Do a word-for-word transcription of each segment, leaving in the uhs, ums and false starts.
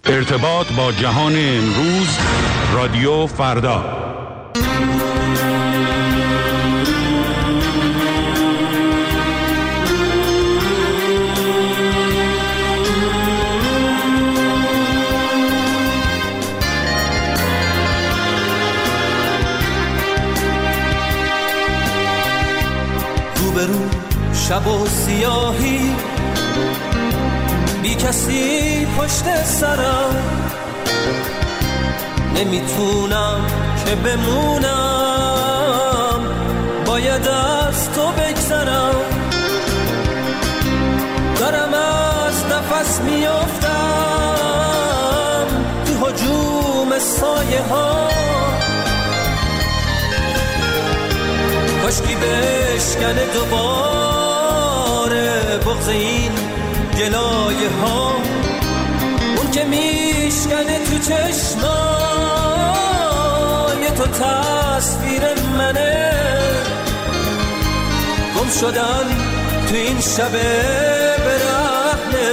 ارتباط با جهان امروز، رادیو فردا. روبرو شب و سیاهی، بی کسی پشت سرم، نمیتونم که بمونم، باید از تو بگذرم، دارم از نفس میافتم تو هجوم سایه ها، کاشکی بشکنه دوباره بغض این گلایه ها، اون که میشکنه تو چشمای تو تصویر منه، گم شدن تو این شب برهنه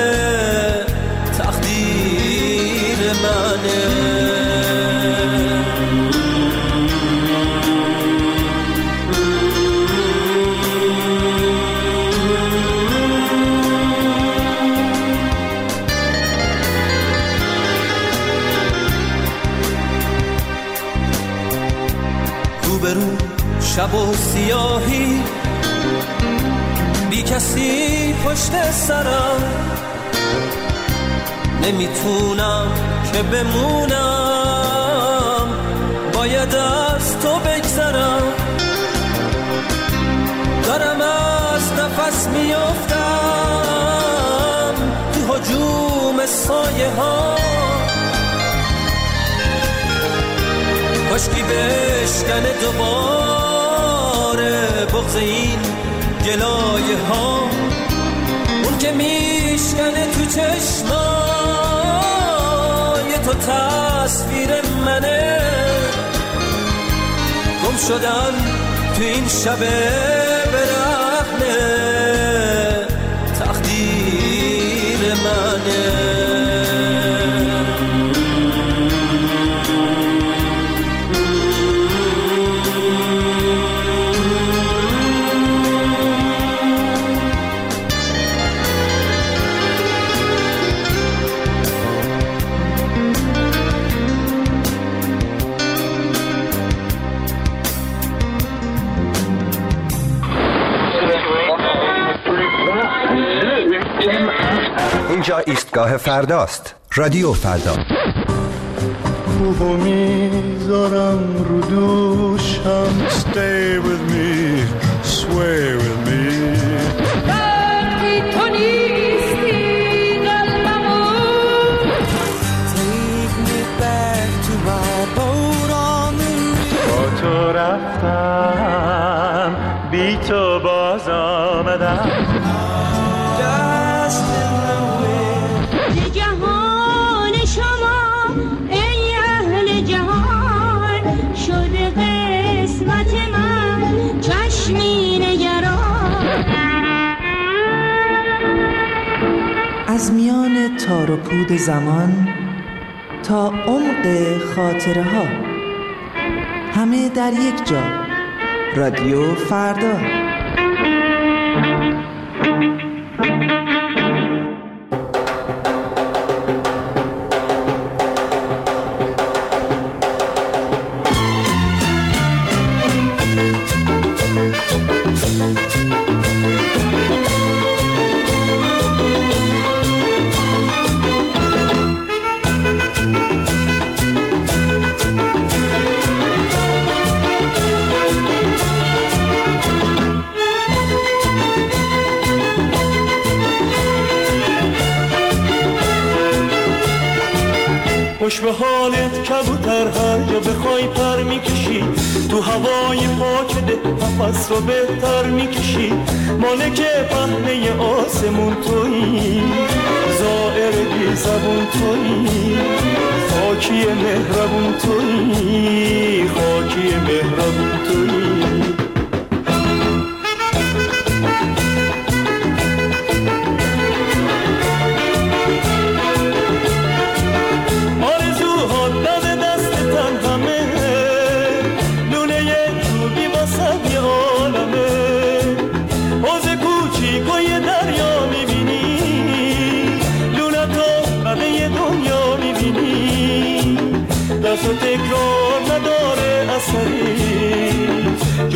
تقدیر منه. روبرو شب و سیاهی، بی کسی پشت سرم، نمیتونم که بمونم، باید از تو بگذرم، دارم از نفس میافتم تو هجوم سایه ها، کاشکی بشکنه دوباره بغض این گلایه ها، اون که میشکنه تو چشمای تو تصویر منه، گم شدن تو این شب برهنه تقدیر منه. اینجا ایستگاه فرداست، رادیو فردا. خوبو میذارم رو دوشم، stay with me, sway with me. وقتی تو نیستی قلبمون، Take me back to my boat on the river. با تو رفتم، بی تو باز آمدم. جهان شما ای اهل جهان، شده قسمت من چشمی نگران. از میان تار و پود زمان تا عمق خاطره ها، همه در یک جا، رادیو فردا. خوش به حالت کبوتر، هر جا بخوای پر میکشی، تو هوای پاک ده نفس رو بهتر میکشی، مالک پهنه آسمون تویی، زائر بی زبون تویی، خاکی مهربون تویی، خاکی مهربون تویی.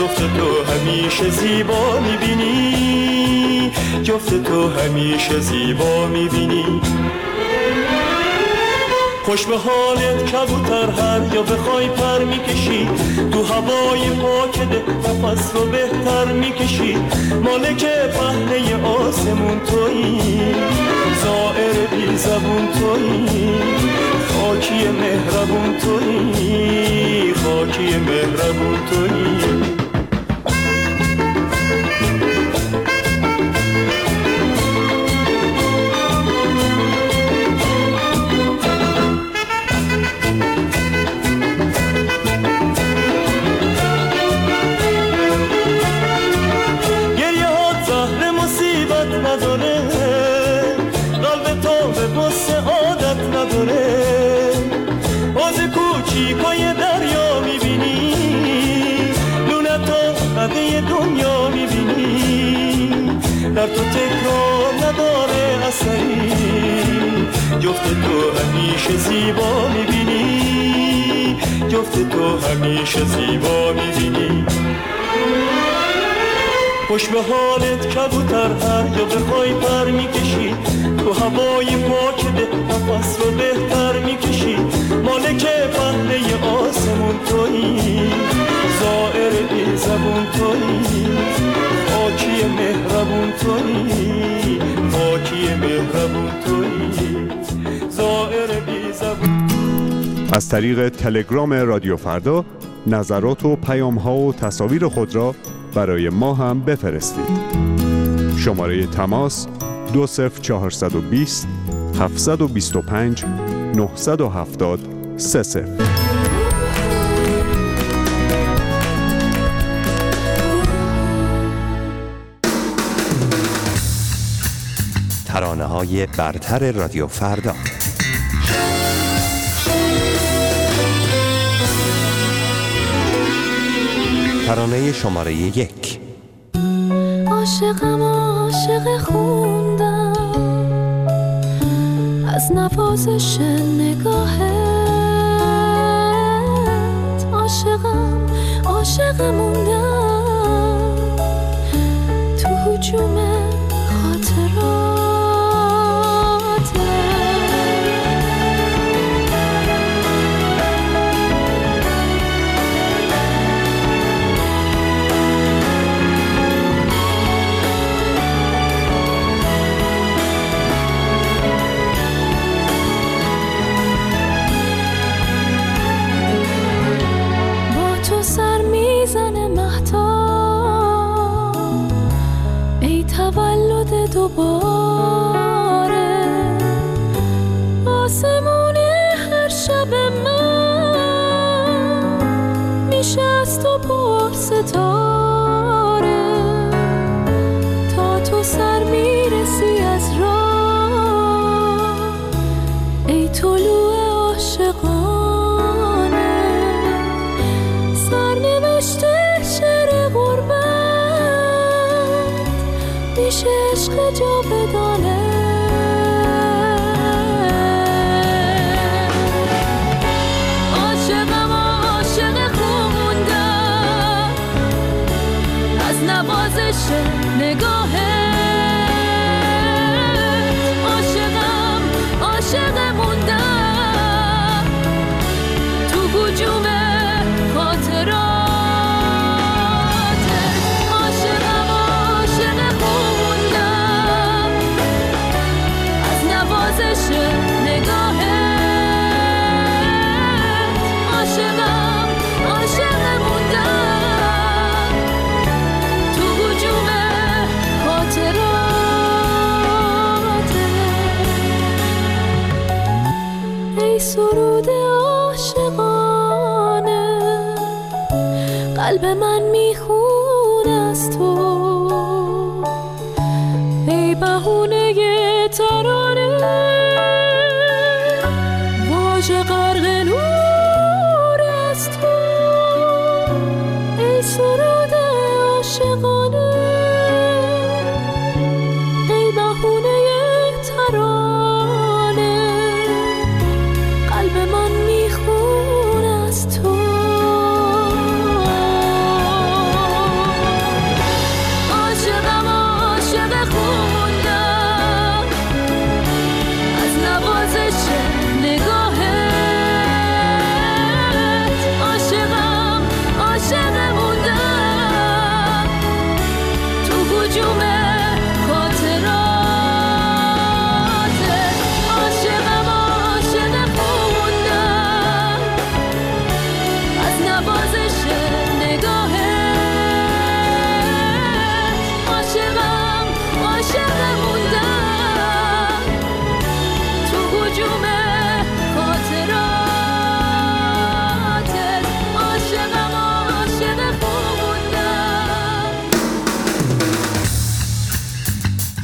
جفت تو همیشه زیبا میبینی، جفت تو همیشه زیبا میبینی. خوش به حالت کبوتر، هر یا بخوای پر میکشی، تو هوای پاک ده نفس رو بهتر میکشی. مالک پهنه آسمون تویی، زائر بی زبون تویی، خاکی مهربون تویی، خاکی مهربون تویی. در تو تکرار نداره اثری، جفت تو همیشه زیبا میبینی، جفت تو همیشه زیبا میبینی. خوش به حالت کبوتر، هر یا بخوای پر میکشی، تو هوای پاک ده نفس رو بهتر میکشی. مالک پهنه آسمون تویی، زائر بی زبون تویی، خاکی مهربون تویی، خاکی مهربون تویی، زائر بی زبون. از طریق تلگرام رادیو فردا نظرات و پیام ها و تصاویر خود را برای ما هم بفرستید. شماره تماس دو صفر چهارصد و بیست هفتصد و بیست و پنج نهصد و هفتاد سه صفر. ترانه‌های برتر رادیو فردا. ترانه شماره یک. عاشقم عاشق خوندم از نوازش نگاهت، عاشقم عاشق موندم تو هجوم خاطرات. دوباره آسمون هر شب من میشه از تو پر ستاره، تا تو سر میرسی از راه ای طلوع عاشقانه. سرنوشته شعر غربت میشه عشق جاودانه. عاشقم عاشق خوندم از نوازش نگاهت، عاشقم عاشق موندم تو هجوم خاطرات. سرود عاشقانه قلب من میخونه از تو، ای بهونه ترانه واژه غرق نور از تو، ای سرود عاشقانه ای بهونه ترانه قلب من میخونه از تو.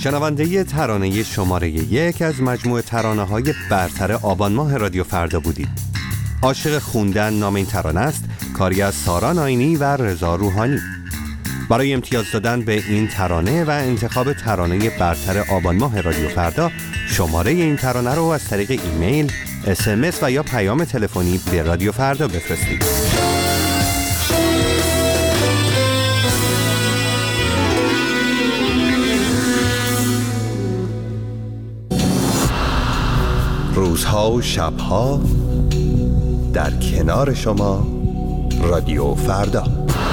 شنونده ترانه شماره یک از مجموعه ترانه های برتر آبان ماه رادیو فردا بودید. عاشق خوندن نام این ترانه است، کاری از سارا ناینی و رضا روحانی. برای امتیاز دادن به این ترانه و انتخاب ترانه برتر آبان ماه رادیو فردا، شماره این ترانه رو از طریق ایمیل، اس ام اس و یا پیام تلفنی به رادیو فردا بفرستید. روزها و شبها در کنار شما رادیو فردا.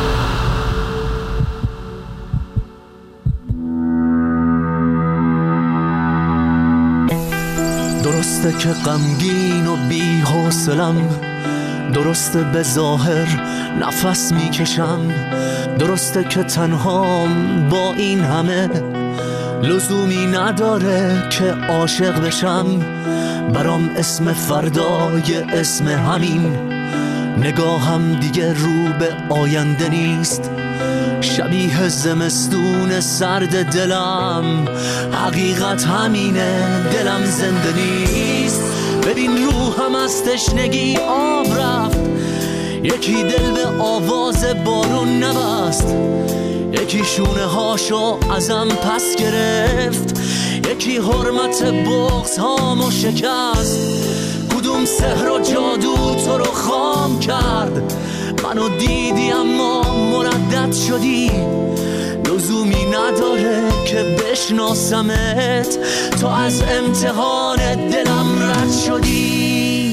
درسته که غمگین و بی‌حوصله‌ام، درسته به ظاهر نفس میکشم، درسته که تنهام با این همه، لزومی نداره که عاشق بشم. برام اسم فردای اسم همین، نگاهم دیگه رو به آینده نیست، شبیه زمستون سرد دلم، حقیقت همینه دلم زنده نیست. ببین روحم از تشنگی آب رفت، یکی دل به آواز بارون نبست، یکی شونه هاشو ازم پس گرفت، یکی حرمت بغض هامو شکست. کدوم سحر و جادو تو رو خام کرد؟ منو دیدی اما مردد شدی، لزومی نداره که بشناسمت، تو از امتحان دلم رد شدی.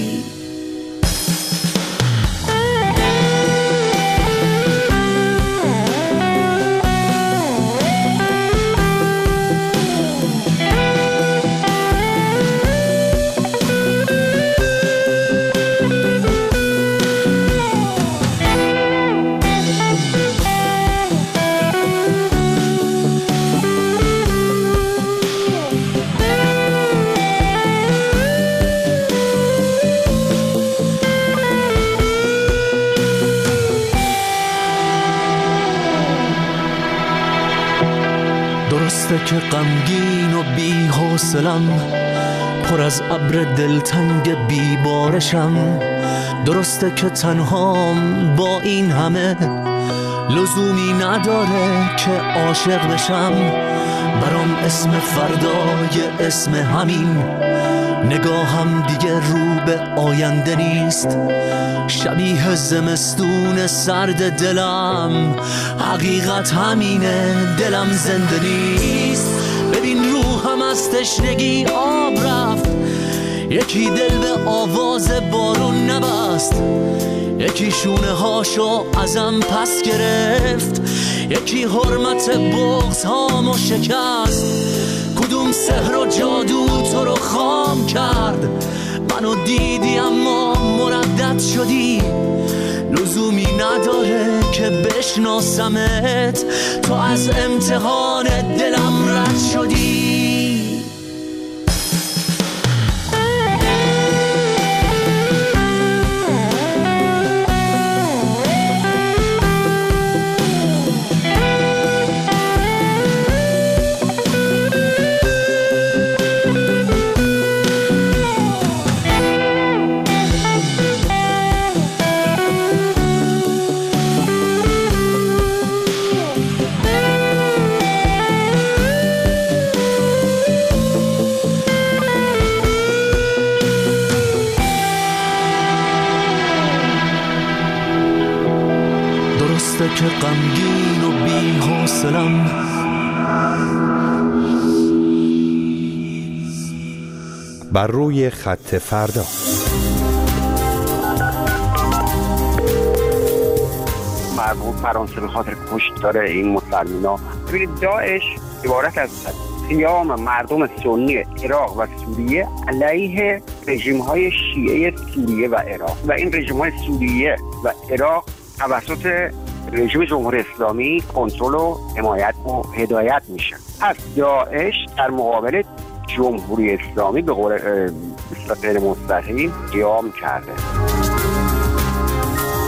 درسته که غمگین و بی‌حوصله‌ام، پر از ابر دلتنگ بیبارشم، درسته که تنهام با این همه، لزومی نداره که عاشق بشم. برام اسم فردای اسم همین، نگاهم دیگه رو به آینده نیست، شبیه زمستون سرد دلم، حقیقت همینه دلم زنده نیست. ببین روحم از تشنگی آب رفت، یکی دل به آواز بارون نبست، یکی شونه هاشو ازم پس گرفت، یکی حرمت بغض هامو شکست. کدوم سحر و جادو تو رو خام کرد؟ منو دیدی اما مردد شدی، لزومی نداره که بشناسمت، تو از امتحان دلم رد شدی. درسته که غمگین و بی‌حوصله‌ام، بر روی خط فردا. مربوط فرانسه به خاطر کشتار این مسلمان‌ها. ببینید داعش عبارت از قیام مردم سنی عراق و سوریه علیه رژیم‌های شیعه سوریه و عراق و این رژیم‌های سوریه و عراق توسط رژیم جمهوری اسلامی کنترل و حمایت و هدایت میشن. از داعش در مقابل جمهوری اسلامی به قول غیر مستقیم قیام کرده.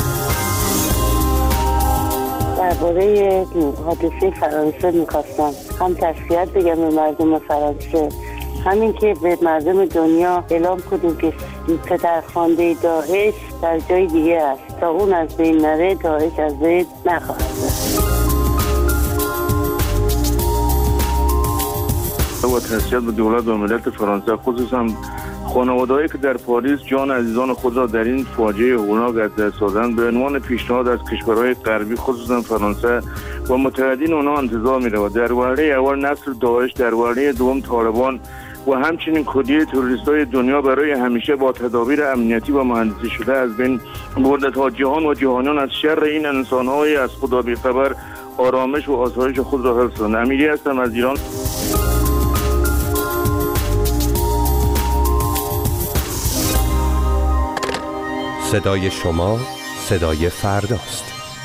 درباره حادثه فرانسه میخواستم هم تسلیت بگم به مردم فرانسه، همین که به مردم دنیا اعلام کنیم که پدرخوانده داعش در جای دیگه است، تا اون از بین نره داعش از بین نخواهد رفت. و تسلیت به دولت و ملت فرانسه، خصوصا خانواده‌ای که در پاریس جان عزیزان خود را در این فاجعه هولناک از دست دادند. به عنوان پیشنهاد از کشورهای غربی خصوصا فرانسه و متحدین آنها انتظار می‌رود در وهله اول نسل داعش، در وهله دوم طالبان و همچنین کلیه تروریست‌های دنیا برای همیشه با تدابیر امنیتی و مهندسی شده از بین برده تا جهان و جهانیان از شر این انسان‌های از خدا بی‌خبر آرامش و آسایش خود را حفظ کنند. امیری هستم از ایران. صدای شما صدای فرداست.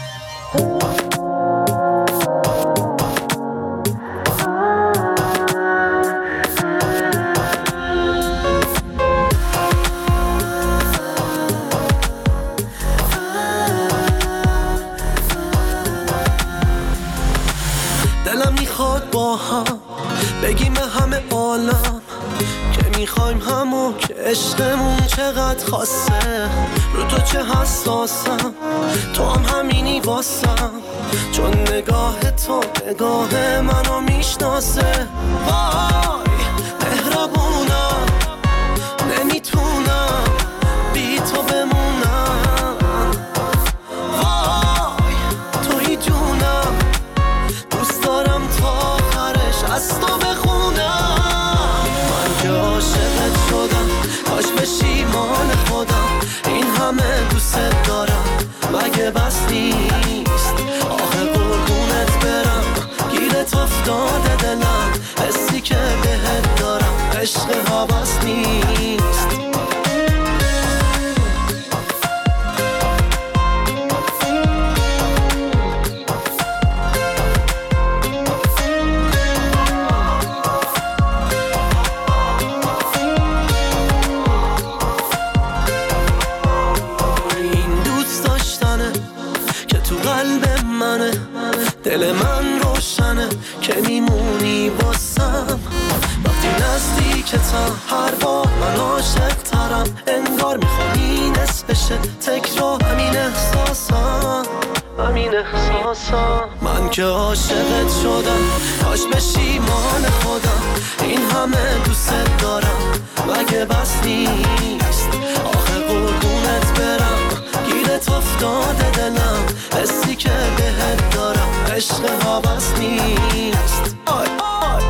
دلم میخواد با هم بگیم همه عالم که میخوایم همون که عشقمون چقدر خاصه، رو تو چه حساسم، تو هم همینی واسم، چون نگاه تو نگاه منو میشناسه. وای مهربونم، نمیتونم بی تو بمونم، وای توی جونم، دوست دارم تا آخرش از تو بخونم. من که عاشقت شدم، کاش بشی مال خودم، این همه دوست دارم مگه بس نیست؟ آخه قربونت برم، گیرت افتاده دلم، حسی که بهت دارم عشق هوس نیست. دل من روشنه که میمونی واسم، وقتی نزدیکتم هر بار من عاشق ترم، انگار میخوام این بشه تکرار همین احساسم، همین احساسم. من که عاشقت شدم، کاش بشی مال خودم، این همه دوست دارم مگه بس نیست؟ آخه قربونت برم، گیرت افتاده دلم، حسی که بهت دارم عشق هوس نیست. آی آی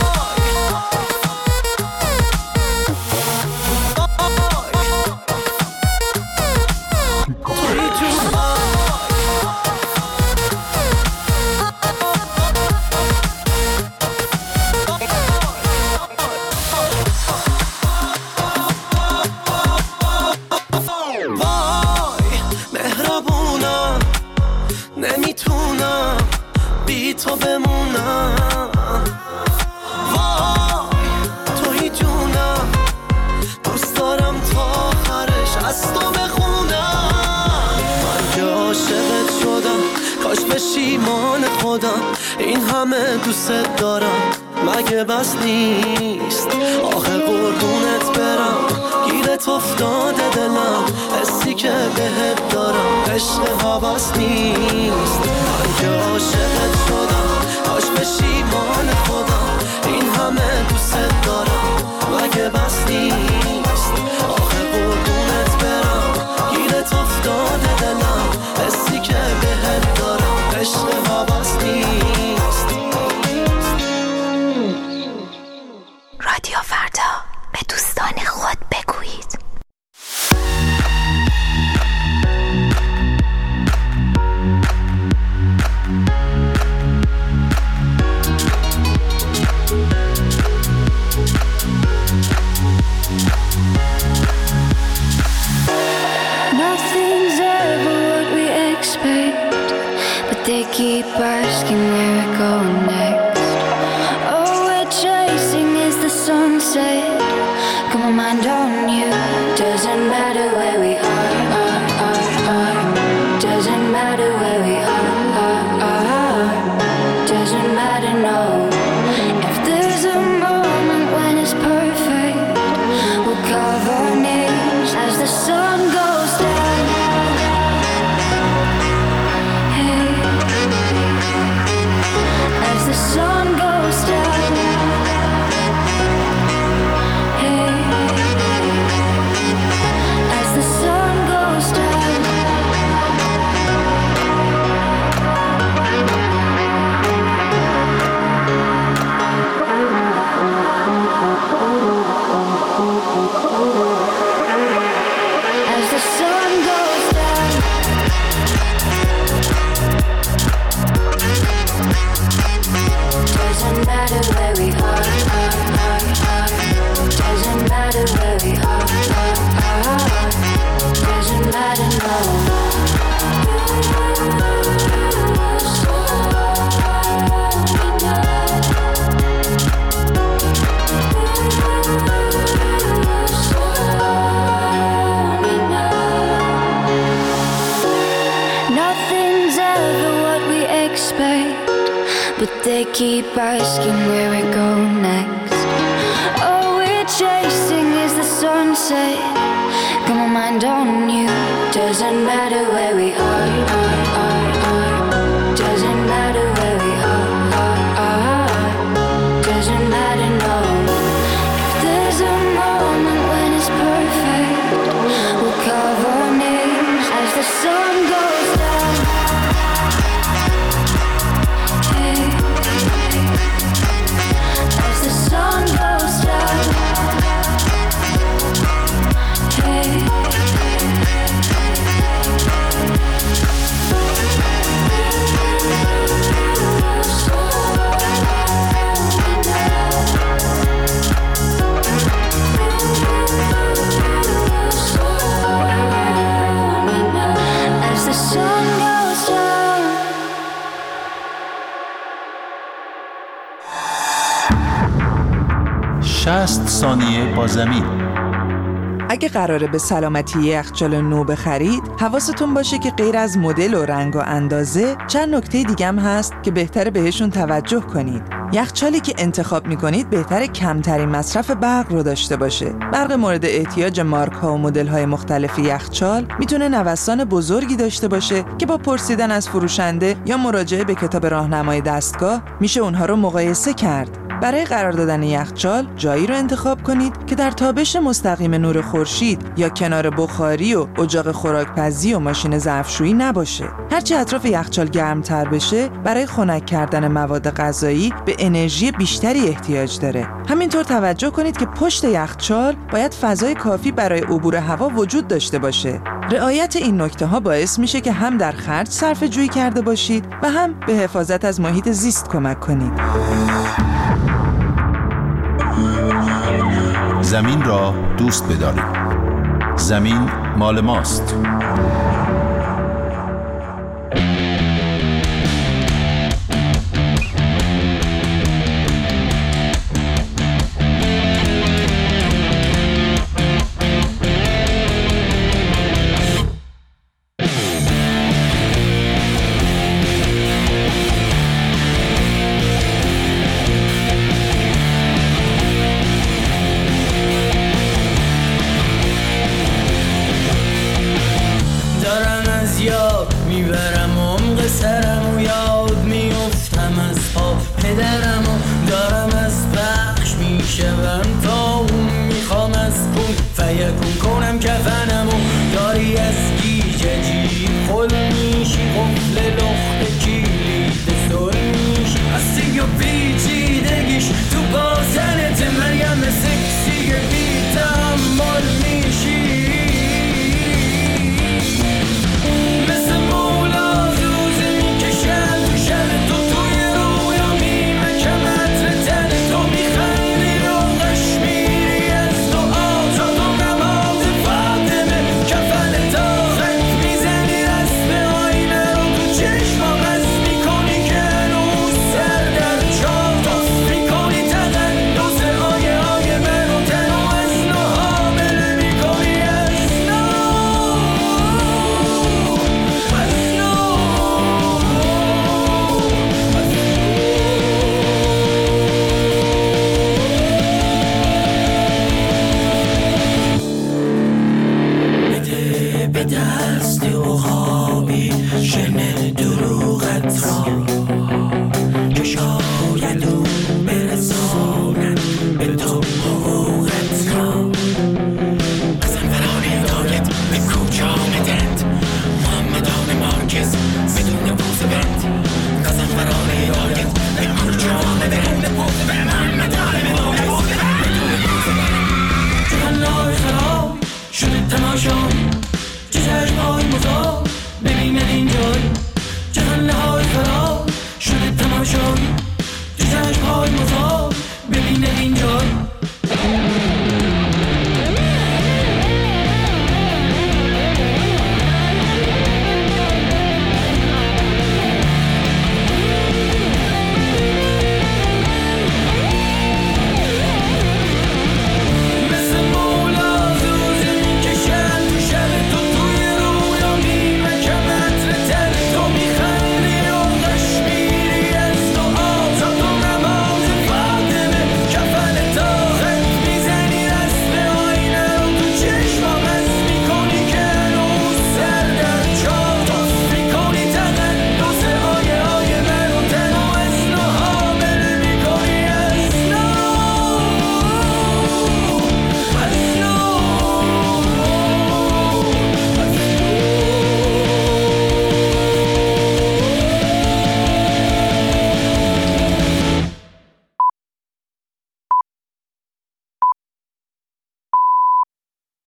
تو بمونم، وای توی جونم، دوست دارم تا آخرش از تو بخونم. من که عاشقت شدم، کاش بشی مال خودم، این همه دوست دارم مگه بس نیست؟ آخه قربونت برم، گیرت افتاده دلم، حسی که بهت دارم عشق هوس نیست. من که عاشقت شدم، کاش بشی مال خودم، این همه دوست دارم مگه بس نیست؟ آخه قربونت برم، گیرت افتاده دلم، حسی که بهت دارم عشق هوس نیست. رادیو فردا، به دوستان خود بگویید. Nothing's ever what we expect, but they keep asking where we're going next. All we're chasing is the sunset. Got my mind on you. Doesn't matter where we are, are, are, are. Doesn't matter where we are, are, are. Doesn't matter, no. they keep asking where we're going next. All we're chasing is the sunset. Got my mind on you. Doesn't matter where we are, are, are, are. Doesn't matter where we are, are, are. Doesn't matter, no. If there's a moment when it's perfect, we'll carve our names as the sun goes down. Hey, as the sun goes down. Hey. As the sun goes down. شصت ثانیه با زمین. اگه قراره به سلامتی یخچال نو بخرید، حواستون باشه که غیر از مدل و رنگ و اندازه، چند نکته دیگه هم هست که بهتره بهشون توجه کنید. یخچالی که انتخاب میکنید بهتره کمترین مصرف برق رو داشته باشه. برق مورد احتیاج مارک ها و مدل های مختلف یخچال میتونه نوسان بزرگی داشته باشه که با پرسیدن از فروشنده یا مراجعه به کتاب راهنمای دستگاه میشه اونها رو مقایسه کرد. برای قرار دادن یخچال جایی رو انتخاب کنید که در تابش مستقیم نور خورشید یا کنار بخاری و اجاق خوراکپزی و ماشین ظرفشویی نباشه. هرچی اطراف یخچال گرمتر بشه، برای خنک کردن مواد غذایی به انرژی بیشتری احتیاج داره. همینطور توجه کنید که پشت یخچال باید فضای کافی برای عبور هوا وجود داشته باشه. رعایت این نکته ها باعث میشه که هم در خرج صرفه جویی کرده باشید و هم به حفاظت از محیط زیست کمک کنید. زمین را دوست بدارید. زمین مال ماست. بده